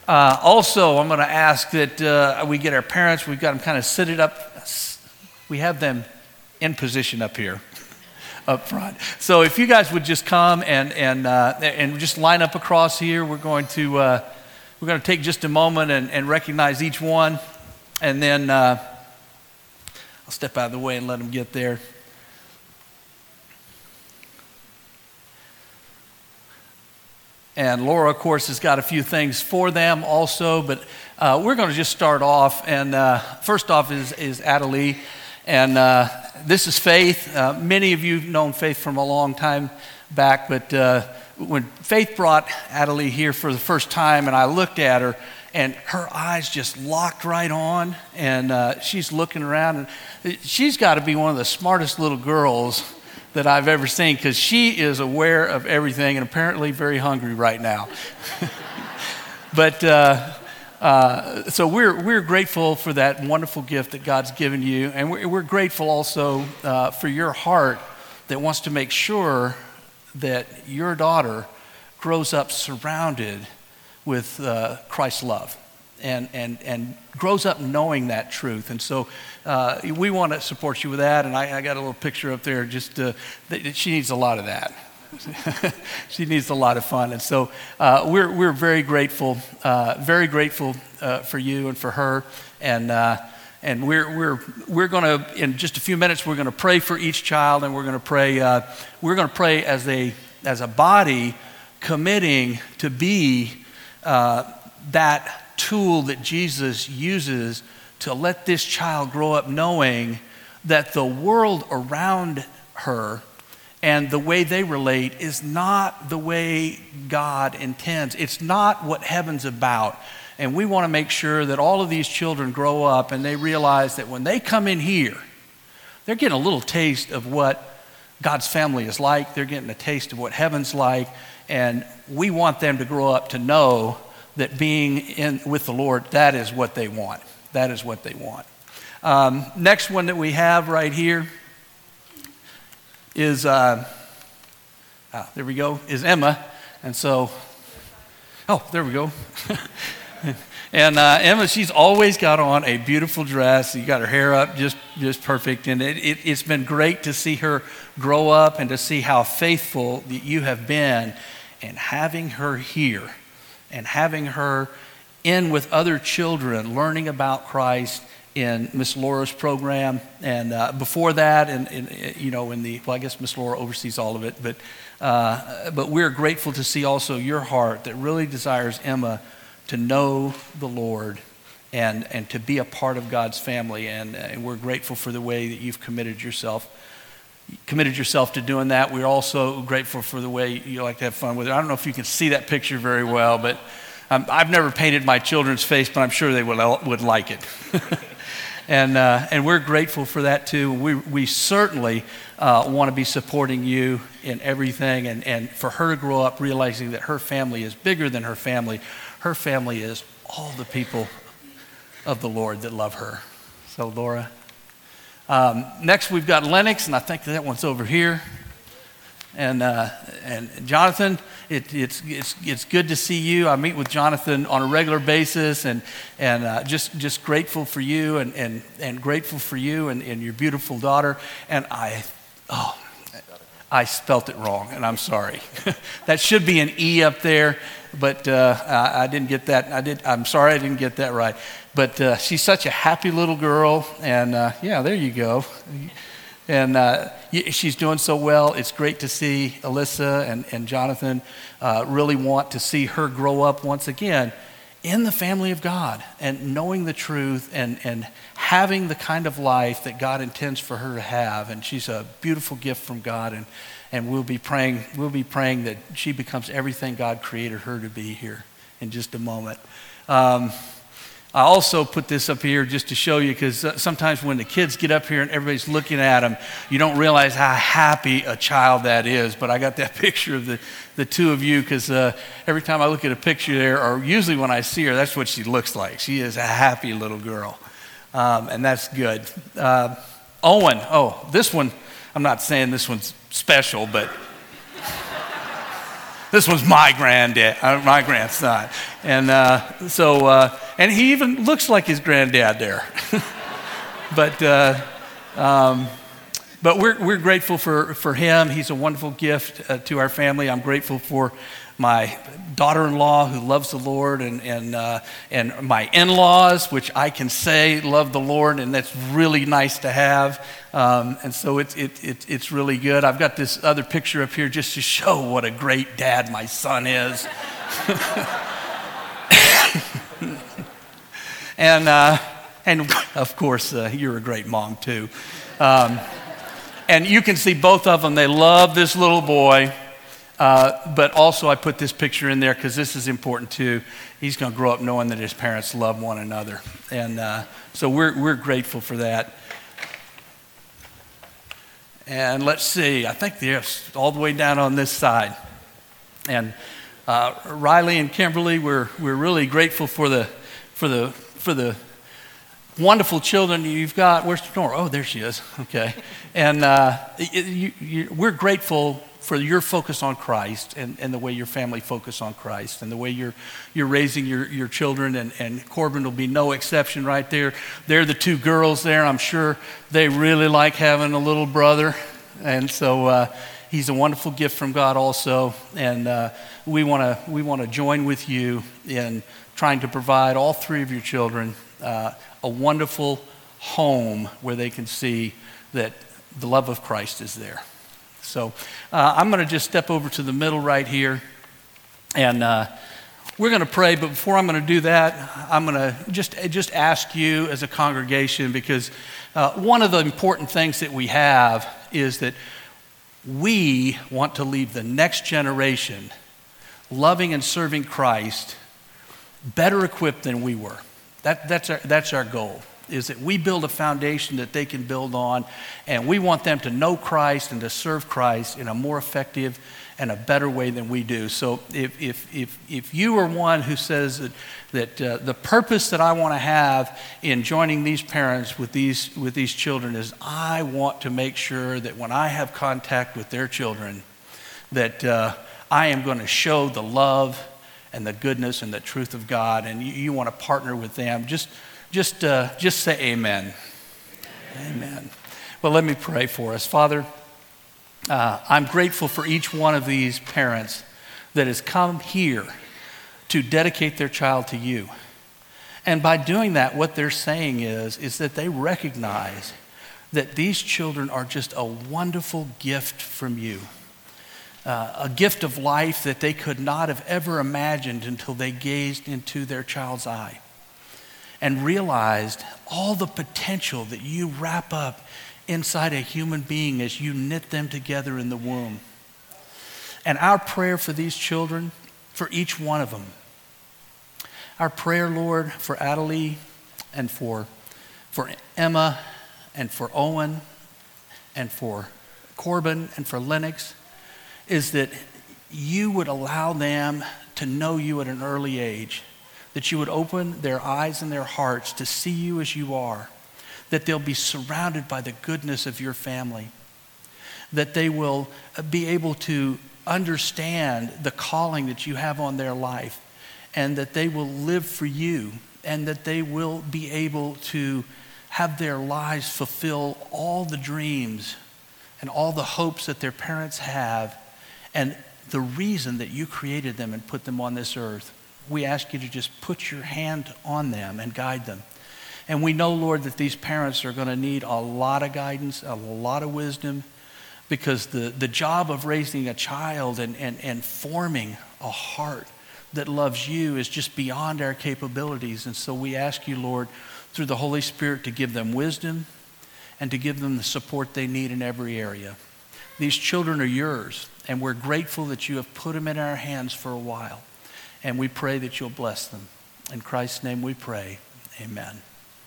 Also, I'm going to ask that we get our parents, we've got them kind of seated up. We have them in position up here, up front. So if you guys would just come and just line up across here, we're going to take just a moment and recognize each one. And then I'll step out of the way and let them get there. And Laura, of course, has got a few things for them also, but we're going to just start off. And first off is Adelie, and this is Faith. Many of you have known Faith from a long time back, but when Faith brought Adelie here for the first time, and I looked at her, and her eyes just locked right on, and she's looking around, and she's got to be one of the smartest little girls that I've ever seen, because she is aware of everything and apparently very hungry right now. But so we're grateful for that wonderful gift that God's given you, and we're grateful also for your heart that wants to make sure that your daughter grows up surrounded with Christ's love. And grows up knowing that truth. And so we want to support you with that. And I got a little picture up there. Just she needs a lot of that. She needs a lot of fun. And so we're very grateful for you and for her. And we're going to, in just a few minutes, we're going to pray for each child, and we're going to pray as a body, committing to be that tool that Jesus uses to let this child grow up knowing that the world around her and the way they relate is not the way God intends. It's not what heaven's about. And we want to make sure that all of these children grow up and they realize that when they come in here, they're getting a little taste of what God's family is like. They're getting a taste of what heaven's like. And we want them to grow up to know that being in with the Lord, that is what they want. That is what they want. Next one that we have right here is, there we go, is Emma. And so, there we go. And Emma, she's always got on a beautiful dress. You got her hair up just perfect. And it's been great to see her grow up and to see how faithful that you have been in having her here. And having her in with other children, learning about Christ in Miss Laura's program, and before that, I guess Miss Laura oversees all of it, but we're grateful to see also your heart that really desires Emma to know the Lord and to be a part of God's family, and we're grateful for the way that you've committed yourself to doing that. We're also grateful for the way you like to have fun with it. I don't know if you can see that picture very well, but I've never painted my children's face, but I'm sure they would like it. And we're grateful for that too. We certainly want to be supporting you in everything, and for her to grow up realizing that her family is bigger than her family. Her family is all the people of the Lord that love her. So Laura. Next, we've got Lennox, and I think that one's over here. And Jonathan, it's good to see you. I meet with Jonathan on a regular basis, and just grateful for you, and grateful for you and your beautiful daughter. And I spelt it wrong, and I'm sorry. That should be an E up there, but I didn't get that. I'm sorry I didn't get that right. But she's such a happy little girl, and there you go. And she's doing so well. It's great to see Alyssa and Jonathan really want to see her grow up once again in the family of God and knowing the truth and having the kind of life that God intends for her to have. And she's a beautiful gift from God, and we'll be praying that she becomes everything God created her to be here in just a moment. I also put this up here just to show you, because sometimes when the kids get up here and everybody's looking at them, you don't realize how happy a child that is. But I got that picture of the two of you, because every time I look at a picture there, or usually when I see her, that's what she looks like. She is a happy little girl, and that's good. Owen, this one, I'm not saying this one's special, but This was my granddad, my grandson. And and he even looks like his granddad there. But we're grateful for him. He's a wonderful gift to our family. I'm grateful for my daughter-in-law who loves the Lord, and my in-laws, which I can say love the Lord, and that's really nice to have. And so it's really good. I've got this other picture up here just to show what a great dad my son is. And of course, you're a great mom too. And you can see both of them. They love this little boy. But also I put this picture in there because this is important too. He's going to grow up knowing that his parents love one another. And so we're grateful for that. And let's see, I think there's all the way down on this side. And Riley and Kimberly, we're really grateful for the wonderful children you've got. Where's Nora? Oh, there she is. Okay. And we're grateful for your focus on Christ and the way your family focus on Christ and the way you're raising your children. And Corbin will be no exception right there. They're the two girls there. I'm sure they really like having a little brother. And so he's a wonderful gift from God also. And we want to join with you in trying to provide all three of your children a wonderful home where they can see that the love of Christ is there. So I'm going to just step over to the middle right here, and we're going to pray. But before I'm going to do that, I'm going to just ask you as a congregation, because one of the important things that we have is that we want to leave the next generation loving and serving Christ better equipped than we were. That's our goal, is that we build a foundation that they can build on, and we want them to know Christ and to serve Christ in a more effective and a better way than we do. So if you are one who says that the purpose that I want to have in joining these parents with these children is I want to make sure that when I have contact with their children, that I am going to show the love and the goodness and the truth of God, and you want to partner with them, just say amen. Amen. Well, let me pray for us. Father, I'm grateful for each one of these parents that has come here to dedicate their child to you. And by doing that, what they're saying is that they recognize that these children are just a wonderful gift from you. A gift of life that they could not have ever imagined until they gazed into their child's eye and realized all the potential that you wrap up inside a human being as you knit them together in the womb. And our prayer for these children, for each one of them, our prayer, Lord, for Adelie and for Emma and for Owen and for Corbin and for Lennox, is that you would allow them to know you at an early age, that you would open their eyes and their hearts to see you as you are, that they'll be surrounded by the goodness of your family, that they will be able to understand the calling that you have on their life, and that they will live for you, and that they will be able to have their lives fulfill all the dreams and all the hopes that their parents have, and the reason that you created them and put them on this earth. We ask you to just put your hand on them and guide them. And we know, Lord, that these parents are going to need a lot of guidance, a lot of wisdom, because the job of raising a child and forming a heart that loves you is just beyond our capabilities. And so we ask you, Lord, through the Holy Spirit, to give them wisdom and to give them the support they need in every area. These children are yours, and we're grateful that you have put them in our hands for a while. And we pray that you'll bless them. In Christ's name we pray. Amen.